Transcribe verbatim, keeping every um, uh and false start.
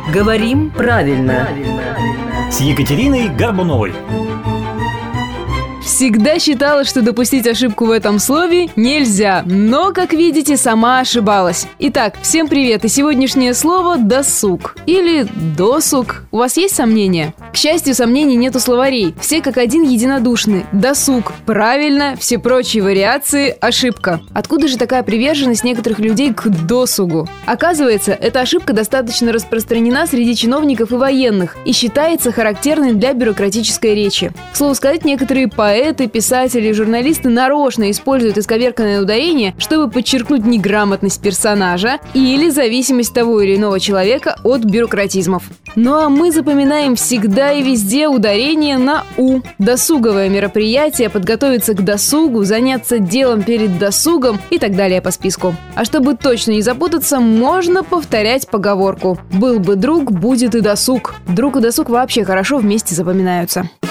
Говорим правильно. С Екатериной Горбуновой. Всегда считала, что допустить ошибку в этом слове нельзя, но, как видите, сама ошибалась. Итак, всем привет, и сегодняшнее слово «досуг» или «досуг». У вас есть сомнения? К счастью, сомнений нет у словарей. Все как один единодушны. Досуг – правильно, все прочие вариации – ошибка. Откуда же такая приверженность некоторых людей к досугу? Оказывается, эта ошибка достаточно распространена среди чиновников и военных и считается характерной для бюрократической речи. К слову сказать, некоторые поэты, писатели и журналисты нарочно используют исковерканное ударение, чтобы подчеркнуть неграмотность персонажа или зависимость того или иного человека от бюрократизмов. Ну а мы запоминаем всегда и везде ударение на «у». Досуговое мероприятие, подготовиться к досугу, заняться делом перед досугом и так далее по списку. А чтобы точно не запутаться, можно повторять поговорку: «Был бы друг, будет и досуг». Друг и досуг вообще хорошо вместе запоминаются.